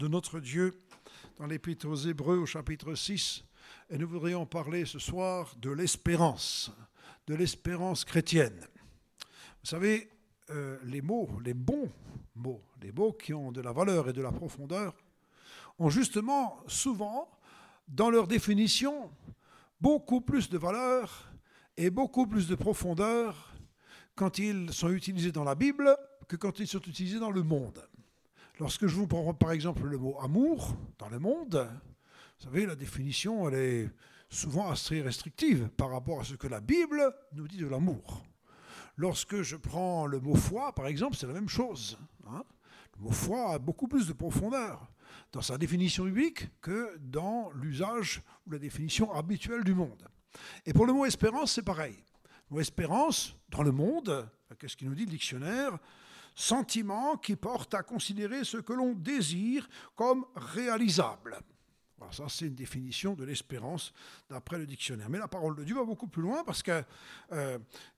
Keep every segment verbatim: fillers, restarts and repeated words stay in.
de notre Dieu dans l'Épître aux Hébreux au chapitre six, et nous voudrions parler ce soir de l'espérance, de l'espérance chrétienne. Vous savez, euh, les mots, les bons mots, les mots qui ont de la valeur et de la profondeur, ont justement souvent, dans leur définition, beaucoup plus de valeur et beaucoup plus de profondeur quand ils sont utilisés dans la Bible que quand ils sont utilisés dans le monde. Lorsque je vous prends par exemple le mot « amour » dans le monde, vous savez, la définition, elle est souvent assez restrictive par rapport à ce que la Bible nous dit de l'amour. Lorsque je prends le mot « foi », par exemple, c'est la même chose. Hein. Le mot « foi » a beaucoup plus de profondeur dans sa définition biblique que dans l'usage ou la définition habituelle du monde. Et pour le mot « espérance », c'est pareil. Le mot « espérance », dans le monde, qu'est-ce qu'il nous dit le dictionnaire ? Sentiment qui porte à considérer ce que l'on désire comme réalisable. Alors ça, c'est une définition de l'espérance d'après le dictionnaire. Mais la parole de Dieu va beaucoup plus loin parce qu'il euh,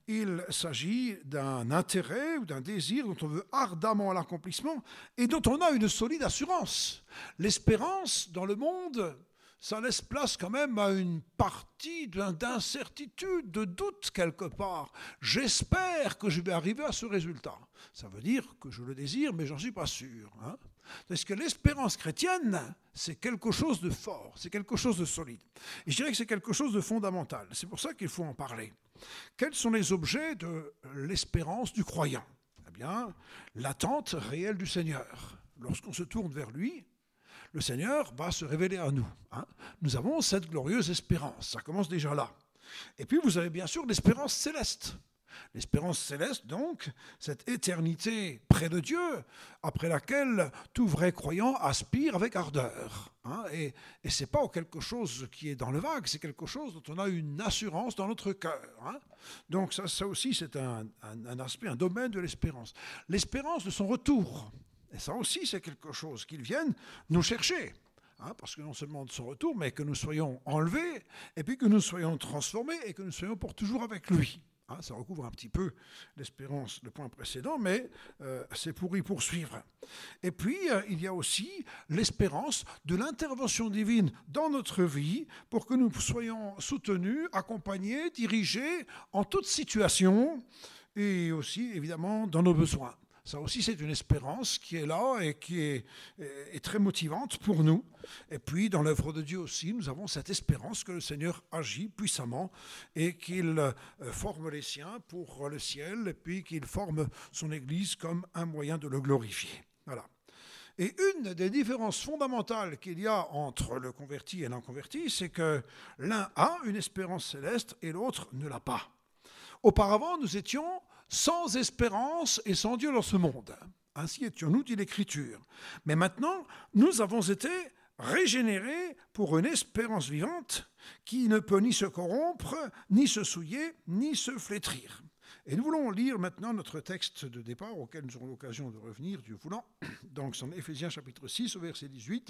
s'agit d'un intérêt ou d'un désir dont on veut ardemment l'accomplissement et dont on a une solide assurance. L'espérance dans le monde, ça laisse place quand même à une partie d'incertitude, de doute quelque part. J'espère que je vais arriver à ce résultat. Ça veut dire que je le désire, mais j'en suis pas sûr. Hein. Parce que l'espérance chrétienne, c'est quelque chose de fort, c'est quelque chose de solide. Et je dirais que c'est quelque chose de fondamental. C'est pour ça qu'il faut en parler. Quels sont les objets de l'espérance du croyant ? Eh bien, l'attente réelle du Seigneur. Lorsqu'on se tourne vers lui, le Seigneur va se révéler à nous. Hein. Nous avons cette glorieuse espérance. Ça commence déjà là. Et puis, vous avez bien sûr l'espérance céleste. L'espérance céleste, donc, cette éternité près de Dieu, après laquelle tout vrai croyant aspire avec ardeur. Hein, et et ce n'est pas quelque chose qui est dans le vague, c'est quelque chose dont on a une assurance dans notre cœur. Hein. Donc ça, ça aussi, c'est un, un, un aspect, un domaine de l'espérance. L'espérance de son retour, et ça aussi, c'est quelque chose qu'ils viennent nous chercher. Hein, parce que non seulement de son retour, mais que nous soyons enlevés, et puis que nous soyons transformés, et que nous soyons pour toujours avec lui. Hein, ça recouvre un petit peu l'espérance, le point précédent, mais euh, c'est pour y poursuivre. Et puis, euh, il y a aussi l'espérance de l'intervention divine dans notre vie pour que nous soyons soutenus, accompagnés, dirigés en toute situation et aussi, évidemment, dans nos besoins. Ça aussi, c'est une espérance qui est là et qui est, est très motivante pour nous. Et puis, dans l'œuvre de Dieu aussi, nous avons cette espérance que le Seigneur agit puissamment et qu'il forme les siens pour le ciel et puis qu'il forme son Église comme un moyen de le glorifier. Voilà. Et une des différences fondamentales qu'il y a entre le converti et l'inconverti, c'est que l'un a une espérance céleste et l'autre ne l'a pas. Auparavant, nous étions sans espérance et sans Dieu dans ce monde. Ainsi étions-nous, dit l'Écriture. Mais maintenant, nous avons été régénérés pour une espérance vivante qui ne peut ni se corrompre, ni se souiller, ni se flétrir. Et nous voulons lire maintenant notre texte de départ, auquel nous aurons l'occasion de revenir, Dieu voulant. Donc, c'est en Éphésiens chapitre six, au verset dix-huit.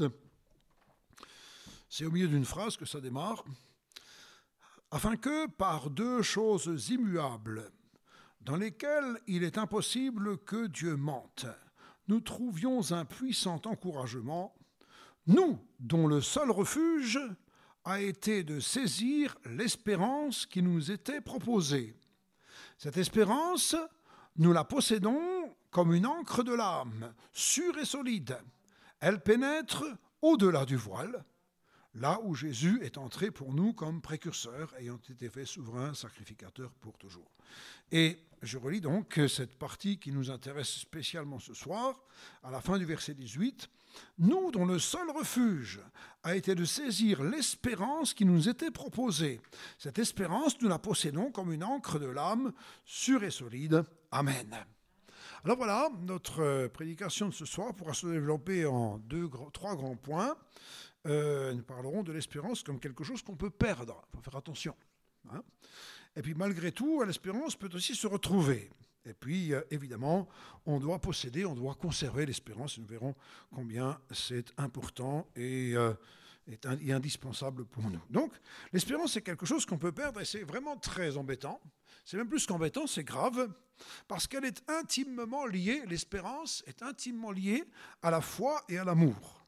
C'est au milieu d'une phrase que ça démarre. « Afin que, par deux choses immuables, dans lesquels il est impossible que Dieu mente, nous trouvions un puissant encouragement, nous dont le seul refuge a été de saisir l'espérance qui nous était proposée. Cette espérance, nous la possédons comme une encre de l'âme, sûre et solide. Elle pénètre au-delà du voile, là où Jésus est entré pour nous comme précurseur, ayant été fait souverain sacrificateur pour toujours. » Et je relis donc cette partie qui nous intéresse spécialement ce soir, à la fin du verset dix-huit. « Nous, dont le seul refuge a été de saisir l'espérance qui nous était proposée. Cette espérance, nous la possédons comme une encre de l'âme, sûre et solide. Amen. » Alors voilà, notre prédication de ce soir pourra se développer en deux, trois grands points. Euh, nous parlerons de l'espérance comme quelque chose qu'on peut perdre. Il faut faire attention. Hein. Et puis malgré tout, l'espérance peut aussi se retrouver. Et puis euh, évidemment, on doit posséder, on doit conserver l'espérance. Et nous verrons combien c'est important et, euh, est un, et indispensable pour nous. Donc l'espérance, c'est quelque chose qu'on peut perdre et c'est vraiment très embêtant. C'est même plus qu'embêtant, c'est grave, parce qu'elle est intimement liée, l'espérance est intimement liée à la foi et à l'amour.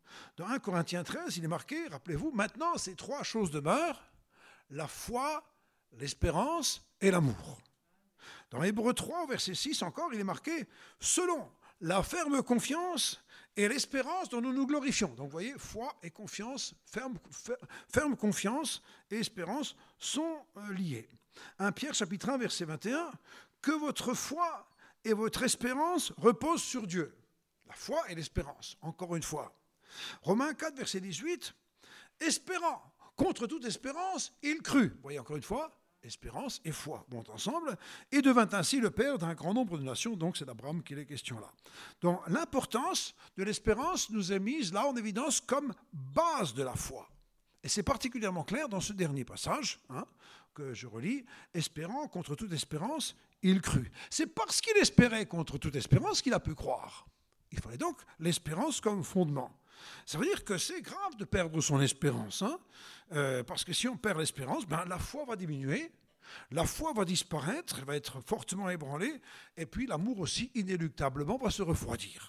Dans un Corinthiens treize, il est marqué, rappelez-vous, maintenant ces trois choses demeurent, la foi, l'espérance et l'amour. Dans Hébreux trois, au verset six encore, il est marqué, selon la ferme confiance et l'espérance dont nous nous glorifions. Donc vous voyez, foi et confiance, ferme, ferme confiance et espérance sont liés. premier Pierre chapitre un, verset vingt et un, que votre foi et votre espérance reposent sur Dieu. La foi et l'espérance, encore une fois. Romains quatre, verset dix-huit, espérant contre toute espérance, il crut. Vous voyez encore une fois, espérance et foi vont ensemble, et devint ainsi le père d'un grand nombre de nations, donc c'est d'Abraham qu'il est question là. Donc l'importance de l'espérance nous est mise là en évidence comme base de la foi. Et c'est particulièrement clair dans ce dernier passage, hein, que je relis, espérant contre toute espérance, il crut. C'est parce qu'il espérait contre toute espérance qu'il a pu croire. Il fallait donc l'espérance comme fondement. Ça veut dire que c'est grave de perdre son espérance, hein, euh, parce que si on perd l'espérance, ben, la foi va diminuer, la foi va disparaître, elle va être fortement ébranlée, et puis l'amour aussi inéluctablement va se refroidir.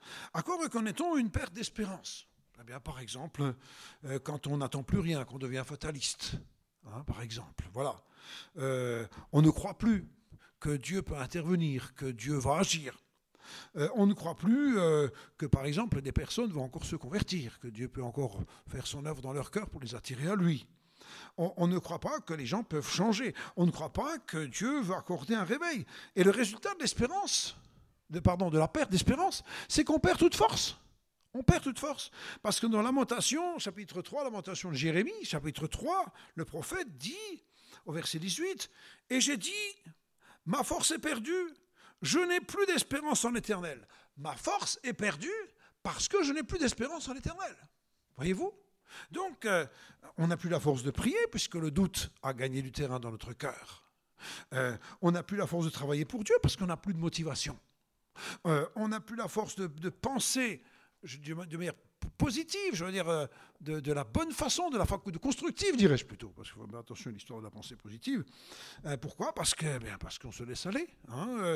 À quoi reconnaît-on une perte d'espérance ? Eh bien, par exemple, euh, quand on n'attend plus rien, qu'on devient fataliste, hein, par exemple, voilà. Euh, on ne croit plus que Dieu peut intervenir, que Dieu va agir. Euh, on ne croit plus euh, que, par exemple, des personnes vont encore se convertir, que Dieu peut encore faire son œuvre dans leur cœur pour les attirer à lui. On, on ne croit pas que les gens peuvent changer. On ne croit pas que Dieu va accorder un réveil. Et le résultat de l'espérance, de, pardon, de la perte d'espérance, c'est qu'on perd toute force. On perd toute force. Parce que dans Lamentation, chapitre trois, Lamentation de Jérémie, chapitre trois, le prophète dit, au verset dix-huit, « Et j'ai dit, ma force est perdue, je n'ai plus d'espérance en l'Éternel. » Ma force est perdue parce que je n'ai plus d'espérance en l'Éternel. Voyez-vous ? Donc, euh, on n'a plus la force de prier puisque le doute a gagné du terrain dans notre cœur. Euh, on n'a plus la force de travailler pour Dieu parce qu'on n'a plus de motivation. Euh, on n'a plus la force de, de penser je, de manière positive, je veux dire, euh, de, de la bonne façon, de la faculté constructive, dirais-je plutôt, parce qu'il faut faire attention à l'histoire de la pensée positive. Euh, pourquoi ? Parce que, bien, parce qu'on se laisse aller. Hein, euh,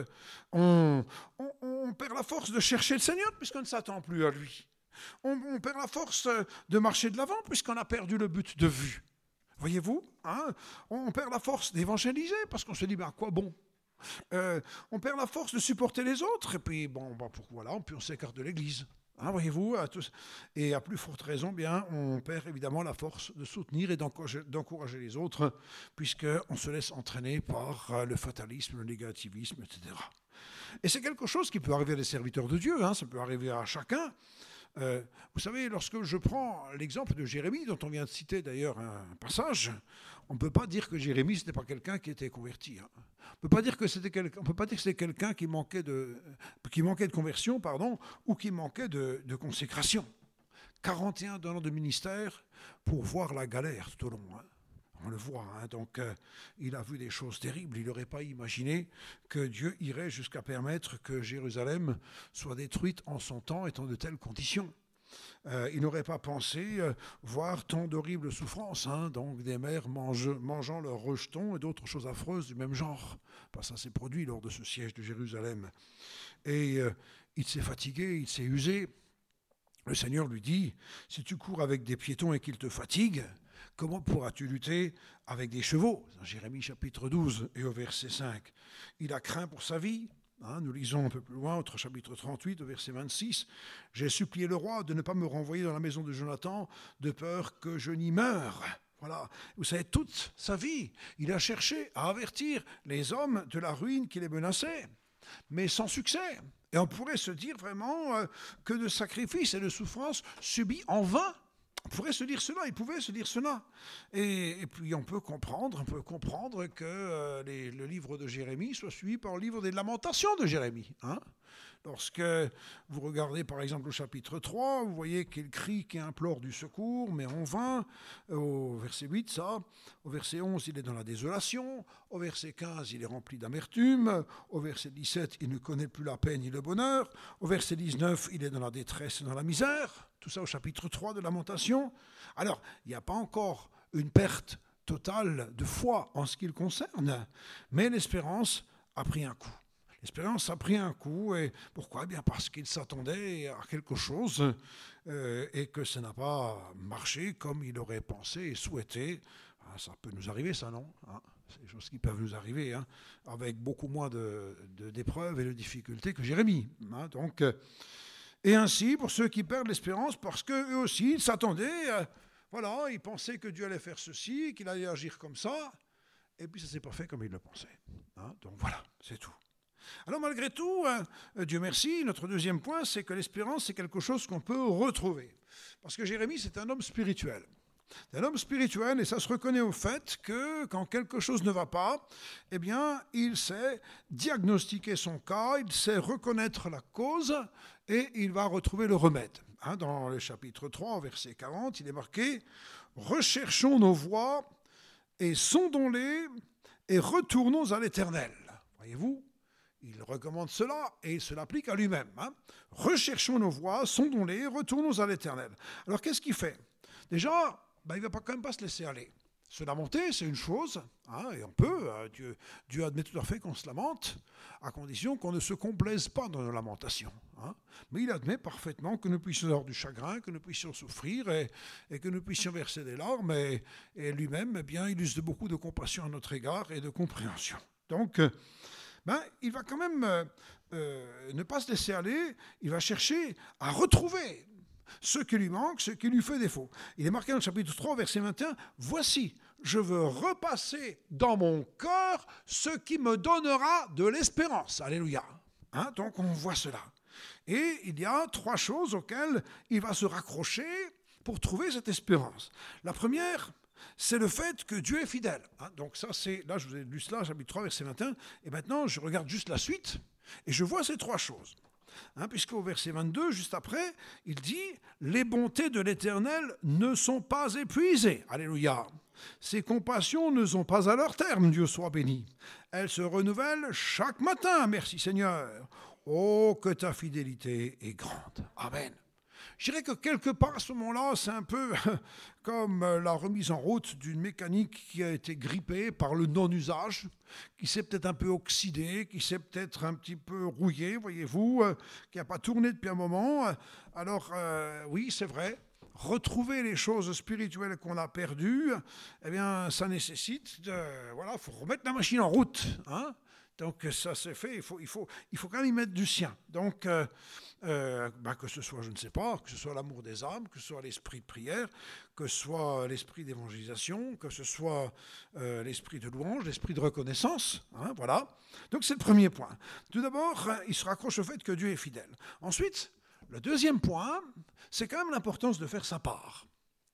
on, on, on perd la force de chercher le Seigneur puisqu'on ne s'attend plus à lui. On, on perd la force de marcher de l'avant puisqu'on a perdu le but de vue. Voyez-vous, hein, on perd la force d'évangéliser parce qu'on se dit, ben, à quoi bon ? euh, On perd la force de supporter les autres et puis, bon, ben, pour, voilà, puis on s'écarte de l'Église. Hein, voyez-vous, à tous. Et à plus forte raison, bien, on perd évidemment la force de soutenir et d'encourager, d'encourager les autres, puisqu'on se laisse entraîner par le fatalisme, le négativisme, et cetera. Et c'est quelque chose qui peut arriver à des serviteurs de Dieu, hein, ça peut arriver à chacun. Euh, vous savez, lorsque je prends l'exemple de Jérémie, dont on vient de citer d'ailleurs un passage, on ne peut pas dire que Jérémie, ce n'était pas quelqu'un qui était converti. Hein. On peut pas dire que c'était quelqu'un, on peut pas dire que c'était quelqu'un qui manquait de, qui manquait de conversion, pardon, ou qui manquait de, de consécration. quarante et un ans de ministère pour voir la galère tout au long. Hein. On le voit, hein. Donc euh, il a vu des choses terribles. Il n'aurait pas imaginé que Dieu irait jusqu'à permettre que Jérusalem soit détruite en son temps et dans de telles conditions. Euh, il n'aurait pas pensé euh, voir tant d'horribles souffrances, hein, donc des mères mange, mangeant leurs rejetons et d'autres choses affreuses du même genre. Enfin, ça s'est produit lors de ce siège de Jérusalem. Et euh, il s'est fatigué, il s'est usé. Le Seigneur lui dit, si tu cours avec des piétons et qu'ils te fatiguent, comment pourras-tu lutter avec des chevaux ? Dans Jérémie chapitre douze et au verset cinq. Il a craint pour sa vie. Hein, nous lisons un peu plus loin, au chapitre trente-huit, au verset vingt-six. « J'ai supplié le roi de ne pas me renvoyer dans la maison de Jonathan, de peur que je n'y meure. » Voilà. Vous savez, toute sa vie, il a cherché à avertir les hommes de la ruine qui les menaçait, mais sans succès. Et on pourrait se dire vraiment euh, que de sacrifices et de souffrances subis en vain. On pourrait se dire cela, il pouvait se dire cela. Et, et puis on peut comprendre, on peut comprendre que euh, les, le livre de Jérémie soit suivi par le livre des Lamentations de Jérémie. Hein. Lorsque vous regardez par exemple au chapitre trois, vous voyez qu'il crie, qu'il implore du secours, mais en vain. Au verset huit, ça. Au verset onze, il est dans la désolation. Au verset quinze, il est rempli d'amertume. Au verset dix-sept, il ne connaît plus la paix ni le bonheur. Au verset dix-neuf, il est dans la détresse et dans la misère. Tout ça au chapitre trois de Lamentation. Alors, il n'y a pas encore une perte totale de foi en ce qui le concerne, mais l'espérance a pris un coup. L'espérance a pris un coup, et pourquoi? Eh bien parce qu'il s'attendait à quelque chose euh, et que ça n'a pas marché comme il aurait pensé et souhaité. Ah, ça peut nous arriver, ça, non? Hein, c'est des choses qui peuvent nous arriver, hein, avec beaucoup moins de, de, d'épreuves et de difficultés que Jérémie. Hein, donc, euh, et ainsi, pour ceux qui perdent l'espérance, parce qu'eux aussi, ils s'attendaient, euh, voilà, ils pensaient que Dieu allait faire ceci, qu'il allait agir comme ça, et puis ça ne s'est pas fait comme ils le pensaient. Hein, donc voilà, c'est tout. Alors malgré tout, euh, Dieu merci, notre deuxième point, c'est que l'espérance, c'est quelque chose qu'on peut retrouver. Parce que Jérémie, c'est un homme spirituel. C'est un homme spirituel, et ça se reconnaît au fait que quand quelque chose ne va pas, eh bien, il sait diagnostiquer son cas, il sait reconnaître la cause, et il va retrouver le remède. Hein, dans le chapitre trois, verset quarante, il est marqué « Recherchons nos voies, et sondons-les, et retournons à l'Éternel. » Voyez-vous ? Il recommande cela et il se l'applique à lui-même. Hein. Recherchons nos voies, sondons-les, retournons à l'Éternel. Alors qu'est-ce qu'il fait? Déjà, ben, il ne va pas, quand même pas se laisser aller. Se lamenter, c'est une chose, hein, et on peut, hein, Dieu, Dieu admet tout à fait qu'on se lamente, à condition qu'on ne se complaise pas dans nos lamentations. Hein. Mais il admet parfaitement que nous puissions avoir du chagrin, que nous puissions souffrir, et, et que nous puissions verser des larmes, et, et lui-même, eh bien, il use de beaucoup de compassion à notre égard et de compréhension. Donc, ben, il va quand même euh, euh, ne pas se laisser aller, il va chercher à retrouver ce qui lui manque, ce qui lui fait défaut. Il est marqué dans le chapitre trois, verset vingt et un, « Voici, je veux repasser dans mon cœur ce qui me donnera de l'espérance. » Alléluia. Hein, donc on voit cela. Et il y a trois choses auxquelles il va se raccrocher pour trouver cette espérance. La première, c'est le fait que Dieu est fidèle. Hein, donc ça, c'est, là, je vous ai lu cela, chapitre trois, verset vingt et un, et maintenant, je regarde juste la suite, et je vois ces trois choses. Hein, puisqu'au verset vingt-deux, juste après, il dit « Les bontés de l'Éternel ne sont pas épuisées. » Alléluia. « Ses compassions ne sont pas à leur terme, Dieu soit béni. Elles se renouvellent chaque matin, merci Seigneur. Oh, que ta fidélité est grande. » Amen. Je dirais que quelque part, à ce moment-là, c'est un peu comme la remise en route d'une mécanique qui a été grippée par le non-usage, qui s'est peut-être un peu oxydée, qui s'est peut-être un petit peu rouillée, voyez-vous, qui n'a pas tourné depuis un moment. Alors, euh, oui, c'est vrai, retrouver les choses spirituelles qu'on a perdues, eh bien, ça nécessite de, voilà, il faut remettre la machine en route, hein. Donc ça c'est fait, il faut, il, faut, il faut quand même y mettre du sien. Donc euh, euh, ben, que ce soit, je ne sais pas, que ce soit l'amour des âmes, que ce soit l'esprit de prière, que ce soit l'esprit d'évangélisation, que ce soit euh, l'esprit de louange, l'esprit de reconnaissance. Hein, voilà. Donc c'est le premier point. Tout d'abord, il se raccroche au fait que Dieu est fidèle. Ensuite, le deuxième point, c'est quand même l'importance de faire sa part.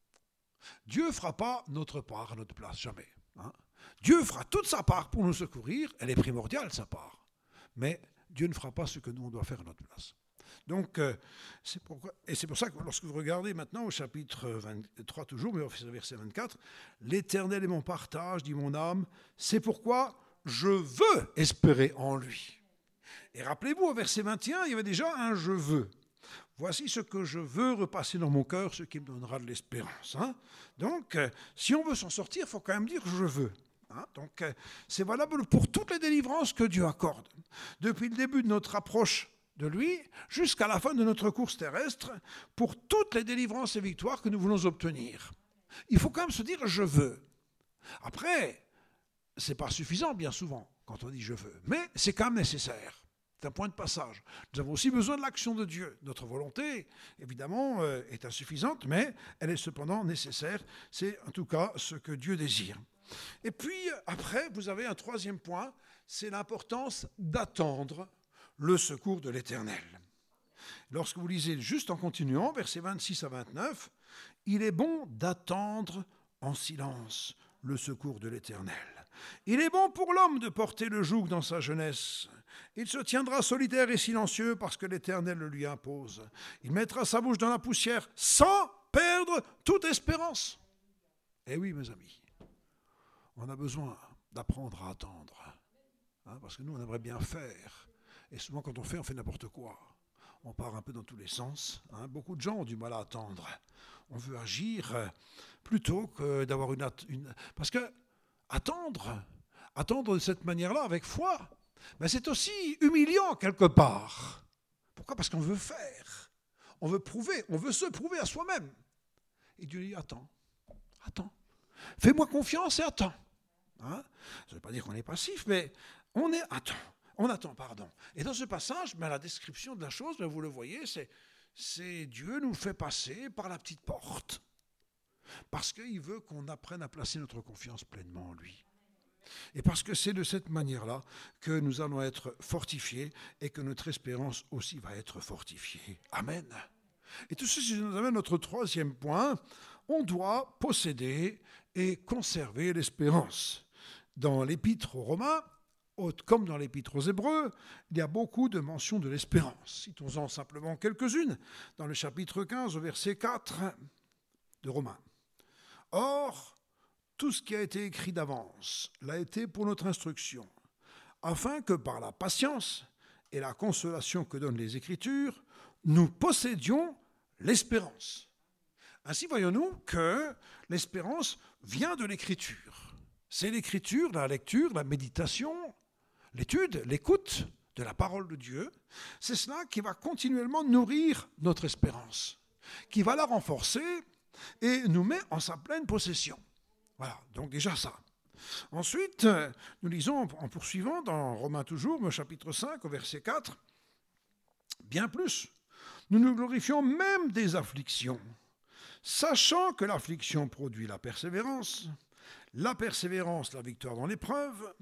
Dieu ne fera pas notre part à notre place, jamais. Hein. Dieu fera toute sa part pour nous secourir, elle est primordiale sa part, mais Dieu ne fera pas ce que nous on doit faire à notre place. Donc, euh, c'est pourquoi, et c'est pour ça que lorsque vous regardez maintenant au chapitre vingt-trois toujours, mais au verset vingt-quatre, « L'Éternel est mon partage, dit mon âme, c'est pourquoi je veux espérer en lui. » Et rappelez-vous, au verset vingt et un, il y avait déjà un « je veux ». Voici ce que je veux repasser dans mon cœur, ce qui me donnera de l'espérance. Hein. Donc, euh, si on veut s'en sortir, il faut quand même dire « je veux ». Hein, donc, euh, c'est valable pour toutes les délivrances que Dieu accorde. Depuis le début de notre approche de lui, jusqu'à la fin de notre course terrestre, pour toutes les délivrances et victoires que nous voulons obtenir. Il faut quand même se dire « je veux ». Après, ce n'est pas suffisant bien souvent quand on dit « je veux », mais c'est quand même nécessaire. C'est un point de passage. Nous avons aussi besoin de l'action de Dieu. Notre volonté, évidemment, euh, est insuffisante, mais elle est cependant nécessaire. C'est en tout cas ce que Dieu désire. Et puis, après, vous avez un troisième point, c'est l'importance d'attendre le secours de l'Éternel. Lorsque vous lisez juste en continuant, versets vingt-six à vingt-neuf, « Il est bon d'attendre en silence le secours de l'Éternel. Il est bon pour l'homme de porter le joug dans sa jeunesse. Il se tiendra solitaire et silencieux parce que l'Éternel le lui impose. Il mettra sa bouche dans la poussière sans perdre toute espérance. » Eh oui, mes amis. On a besoin d'apprendre à attendre, hein, parce que nous, on aimerait bien faire. Et souvent, quand on fait, on fait n'importe quoi. On part un peu dans tous les sens. Hein. Beaucoup de gens ont du mal à attendre. On veut agir plutôt que d'avoir une... une... Parce que attendre, attendre de cette manière-là, avec foi, mais c'est aussi humiliant quelque part. Pourquoi? Parce qu'on veut faire, on veut prouver, on veut se prouver à soi-même. Et Dieu dit, attends, attends, fais-moi confiance et attends. Hein? Ça ne veut pas dire qu'on est passif, mais on est, attends, on attend, pardon. Et dans ce passage, ben, la description de la chose, ben, vous le voyez, c'est, c'est Dieu nous fait passer par la petite porte, parce qu'il veut qu'on apprenne à placer notre confiance pleinement en lui. Et parce que c'est de cette manière-là que nous allons être fortifiés et que notre espérance aussi va être fortifiée. Amen. Et tout ceci nous amène à notre troisième point. On doit posséder et conserver l'espérance. Dans l'épître aux Romains, comme dans l'épître aux Hébreux, il y a beaucoup de mentions de l'espérance. Citons-en simplement quelques-unes. Dans le chapitre quinze, au verset quatre de Romains. Or, tout ce qui a été écrit d'avance l'a été pour notre instruction, afin que par la patience et la consolation que donnent les Écritures, nous possédions l'espérance. Ainsi, voyons-nous que l'espérance vient de l'Écriture. C'est l'Écriture, la lecture, la méditation, l'étude, l'écoute de la parole de Dieu. C'est cela qui va continuellement nourrir notre espérance, qui va la renforcer et nous met en sa pleine possession. Voilà, donc déjà ça. Ensuite, nous lisons en poursuivant dans Romains toujours, au chapitre cinq, au verset quatre, bien plus, nous nous glorifions même des afflictions, sachant que l'affliction produit la persévérance, la persévérance, la victoire dans l'épreuve,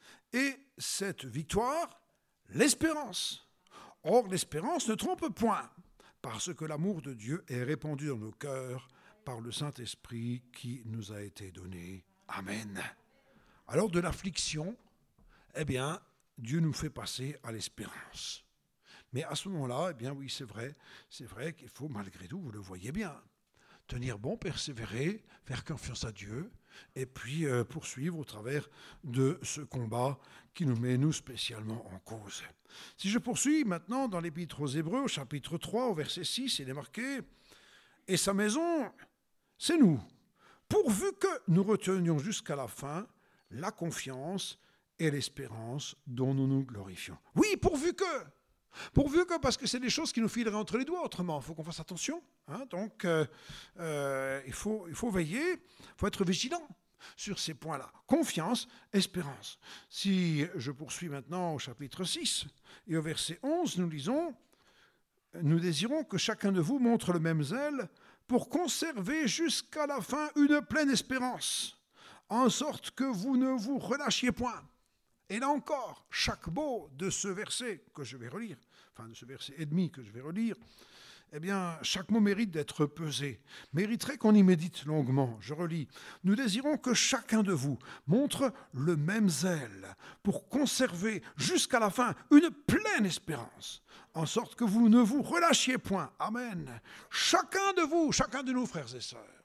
et cette victoire, l'espérance. Or, l'espérance ne trompe point, parce que l'amour de Dieu est répandu dans nos cœurs par le Saint-Esprit qui nous a été donné. Amen. Alors de l'affliction, eh bien, Dieu nous fait passer à l'espérance. Mais à ce moment-là, eh bien oui, c'est vrai, c'est vrai qu'il faut malgré tout, vous le voyez bien, tenir bon, persévérer, faire confiance à Dieu, et puis euh, poursuivre au travers de ce combat qui nous met, nous, spécialement en cause. Si je poursuis maintenant dans l'Épître aux Hébreux, au chapitre trois, au verset six, il est marqué « Et sa maison, c'est nous, pourvu que nous retenions jusqu'à la fin la confiance et l'espérance dont nous nous glorifions. » Oui, pourvu que Pourvu que, parce que c'est des choses qui nous fileraient entre les doigts autrement. Il faut qu'on fasse attention. Hein, donc, euh, euh, il, faut, il faut veiller, il faut être vigilant sur ces points-là. Confiance, espérance. Si je poursuis maintenant au chapitre six et au verset onze, nous lisons « Nous désirons que chacun de vous montre le même zèle pour conserver jusqu'à la fin une pleine espérance, en sorte que vous ne vous relâchiez point. » Et là encore, chaque mot de ce verset que je vais relire, enfin de ce verset et demi que je vais relire, eh bien, chaque mot mérite d'être pesé, mériterait qu'on y médite longuement. Je relis. « Nous désirons que chacun de vous montre le même zèle pour conserver jusqu'à la fin une pleine espérance, en sorte que vous ne vous relâchiez point. » Amen. Chacun de vous, chacun de nous, frères et sœurs,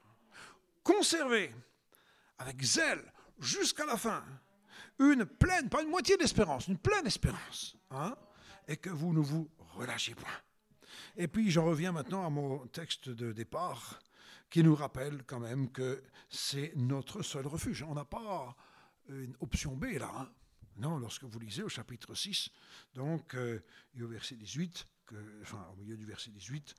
conservez avec zèle jusqu'à la fin une pleine, pas une moitié d'espérance, une pleine espérance, hein, et que vous ne vous relâchez point. Et puis j'en reviens maintenant à mon texte de départ, qui nous rappelle quand même que c'est notre seul refuge. On n'a pas une option B là. Hein. Non, lorsque vous lisez au chapitre six, donc, euh, et au verset dix-huit, que, enfin au milieu du verset dix-huit,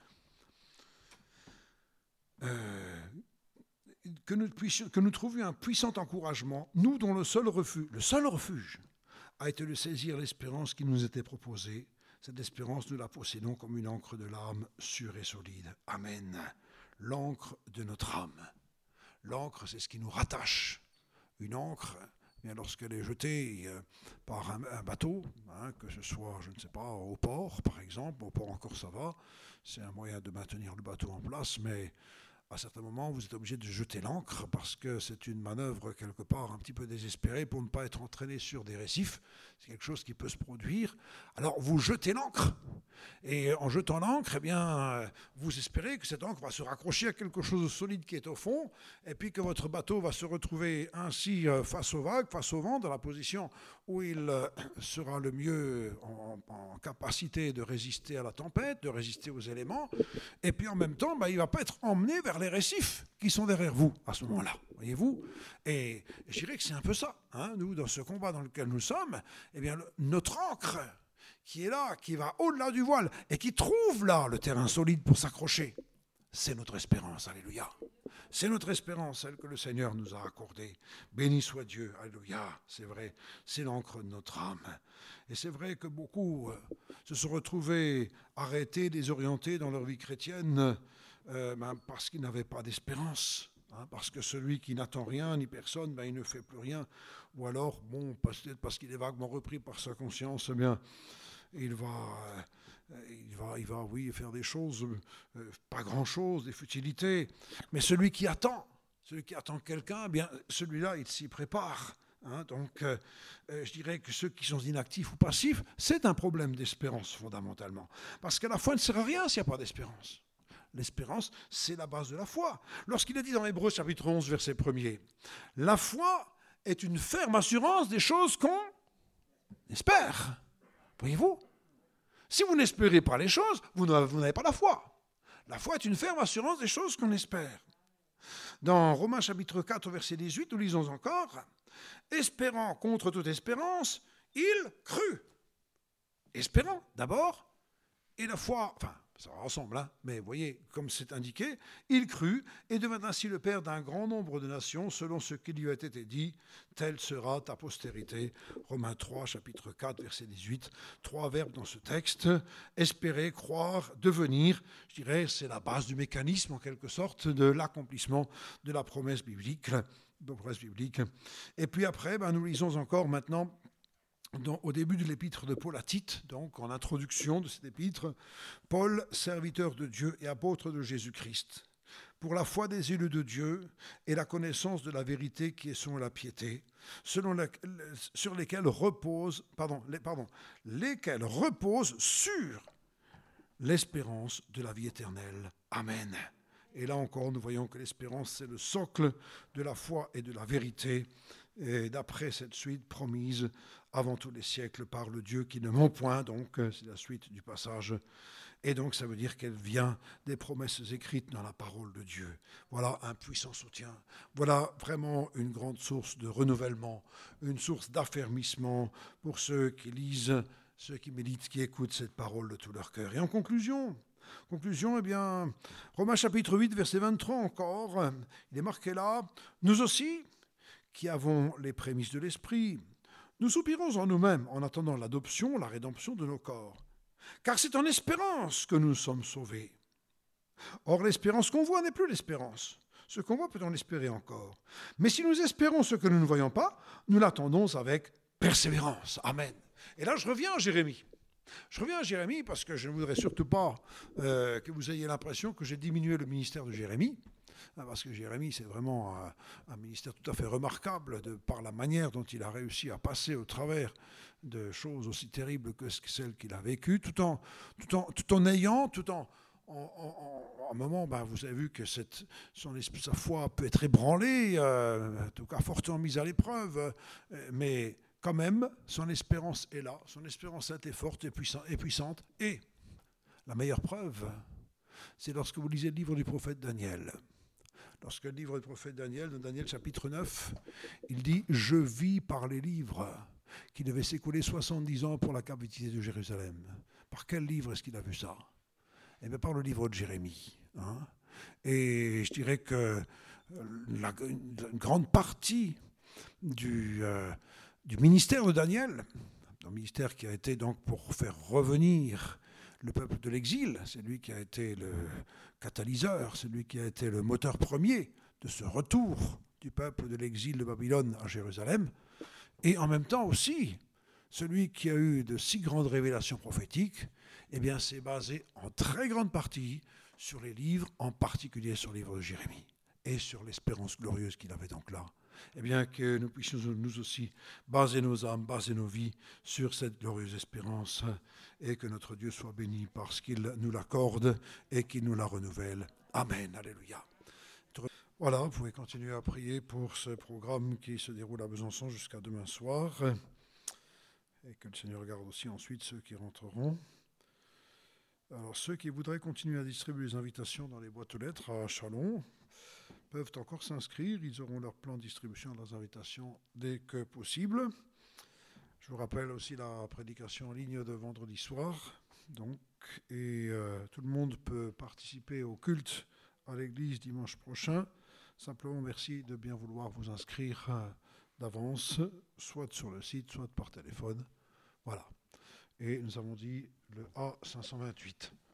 euh, Que nous, puissions, que nous trouvions un puissant encouragement, nous dont le seul refuge, le seul refuge a été de saisir l'espérance qui nous était proposée. Cette espérance, nous la possédons comme une encre de l'âme sûre et solide. Amen. L'encre de notre âme. L'encre, c'est ce qui nous rattache. Une encre, bien, lorsqu'elle est jetée euh, par un, un bateau, hein, que ce soit, je ne sais pas, au port, par exemple, au port encore ça va, c'est un moyen de maintenir le bateau en place, mais à certains moments, vous êtes obligé de jeter l'ancre parce que c'est une manœuvre quelque part un petit peu désespérée pour ne pas être entraîné sur des récifs. C'est quelque chose qui peut se produire. Alors, vous jetez l'ancre. Et en jetant l'ancre, eh bien, vous espérez que cette encre va se raccrocher à quelque chose de solide qui est au fond et puis que votre bateau va se retrouver ainsi face aux vagues, face au vent, dans la position où il sera le mieux en, en capacité de résister à la tempête, de résister aux éléments. Et puis, en même temps, bah, il ne va pas être emmené vers les récifs qui sont derrière vous à ce moment-là, voyez-vous. Et je dirais que c'est un peu ça, hein, nous, dans ce combat dans lequel nous sommes, eh bien, le, notre ancre qui est là, qui va au-delà du voile et qui trouve là le terrain solide pour s'accrocher, c'est notre espérance, alléluia. C'est notre espérance, celle que le Seigneur nous a accordée. Béni soit Dieu, alléluia, c'est vrai, c'est l'encre de notre âme. Et c'est vrai que beaucoup euh, se sont retrouvés arrêtés, désorientés dans leur vie chrétienne euh, ben, parce qu'ils n'avaient pas d'espérance. Hein, parce que celui qui n'attend rien, ni personne, ben, il ne fait plus rien. Ou alors, bon, peut-être parce qu'il est vaguement repris par sa conscience, eh bien, il va... Euh, Il va, il va, oui, faire des choses, euh, pas grand-chose, des futilités. Mais celui qui attend, celui qui attend quelqu'un, eh bien, celui-là, il s'y prépare. Hein, donc, euh, euh, je dirais que ceux qui sont inactifs ou passifs, c'est un problème d'espérance, fondamentalement. Parce que la foi ne sert à rien s'il n'y a pas d'espérance. L'espérance, c'est la base de la foi. Lorsqu'il est dit dans Hébreux, chapitre onze, verset premier, « La foi est une ferme assurance des choses qu'on espère. » Voyez-vous ? Si vous n'espérez pas les choses, vous n'avez pas la foi. La foi est une ferme assurance des choses qu'on espère. Dans Romains chapitre quatre, verset dix-huit, nous lisons encore « Espérant contre toute espérance, il crut. » Espérant d'abord, et la foi, enfin, ça ressemble, hein, mais vous voyez, comme c'est indiqué, il crut et devint ainsi le père d'un grand nombre de nations, selon ce qui lui a été dit, telle sera ta postérité. Romains trois, chapitre quatre, verset dix-huit, trois verbes dans ce texte, espérer, croire, devenir, je dirais, c'est la base du mécanisme, en quelque sorte, de l'accomplissement de la promesse biblique. De promesse biblique. Et puis après, ben, nous lisons encore maintenant, Dans, au début de l'épître de Paul à Tite, donc en introduction de cette épître, Paul, serviteur de Dieu et apôtre de Jésus-Christ, pour la foi des élus de Dieu et la connaissance de la vérité qui est selon la piété, selon la, sur lesquels repose, pardon, les, pardon, lesquels reposent sur l'espérance de la vie éternelle. Amen. Et là encore, nous voyons que l'espérance, c'est le socle de la foi et de la vérité. Et d'après cette suite promise avant tous les siècles par le Dieu qui ne ment point, donc c'est la suite du passage. Et donc ça veut dire qu'elle vient des promesses écrites dans la parole de Dieu. Voilà un puissant soutien. Voilà vraiment une grande source de renouvellement, une source d'affermissement pour ceux qui lisent, ceux qui méditent, qui écoutent cette parole de tout leur cœur. Et en conclusion, Conclusion, eh bien, Romains chapitre huit, verset vingt-trois encore, il est marqué là, nous aussi, qui avons les prémices de l'esprit, nous soupirons en nous-mêmes en attendant l'adoption, la rédemption de nos corps. Car c'est en espérance que nous sommes sauvés. Or, l'espérance qu'on voit n'est plus l'espérance. Ce qu'on voit peut-on l'espérer encore. Mais si nous espérons ce que nous ne voyons pas, nous l'attendons avec persévérance. Amen. Et là, je reviens à Jérémie. Je reviens à Jérémie parce que je ne voudrais surtout pas euh, que vous ayez l'impression que j'ai diminué le ministère de Jérémie. Parce que Jérémie, c'est vraiment un, un ministère tout à fait remarquable de, par la manière dont il a réussi à passer au travers de choses aussi terribles que celles qu'il a vécues, tout en, tout en, tout en ayant, tout en... En, en, en un moment, ben, vous avez vu que cette, son, sa foi peut être ébranlée, euh, en tout cas fortement mise à l'épreuve, euh, mais quand même, son espérance est là, son espérance a été forte et, puissant, et puissante. Et la meilleure preuve, c'est lorsque vous lisez le livre du prophète Daniel. Lorsque le livre du prophète Daniel, dans Daniel chapitre neuf, il dit « Je vis par les livres qui devaient s'écouler soixante-dix ans pour la captivité de Jérusalem ». Par quel livre est-ce qu'il a vu ça ? Eh bien, par le livre de Jérémie. Hein. Et je dirais que la, une, une grande partie du, euh, du ministère de Daniel, un ministère qui a été donc pour faire revenir le peuple de l'exil, c'est lui qui a été le catalyseur, c'est lui qui a été le moteur premier de ce retour du peuple de l'exil de Babylone à Jérusalem, et en même temps aussi celui qui a eu de si grandes révélations prophétiques, eh bien, c'est basé en très grande partie sur les livres, en particulier sur le livre de Jérémie, et sur l'espérance glorieuse qu'il avait donc là. Eh bien, que nous puissions nous aussi baser nos âmes, baser nos vies sur cette glorieuse espérance, et que notre Dieu soit béni parce qu'il nous l'accorde et qu'il nous la renouvelle. Amen. Alléluia. Voilà, vous pouvez continuer à prier pour ce programme qui se déroule à Besançon jusqu'à demain soir, et que le Seigneur regarde aussi ensuite ceux qui rentreront. Alors ceux qui voudraient continuer à distribuer les invitations dans les boîtes aux lettres à Chalon peuvent encore s'inscrire. Ils auront leur plan de distribution de leurs invitations dès que possible. Je vous rappelle aussi la prédication en ligne de vendredi soir. Donc, et euh, tout le monde peut participer au culte à l'église dimanche prochain. Simplement, merci de bien vouloir vous inscrire euh, d'avance, soit sur le site, soit par téléphone. Voilà. Et nous avons dit le A cinq cent vingt-huit.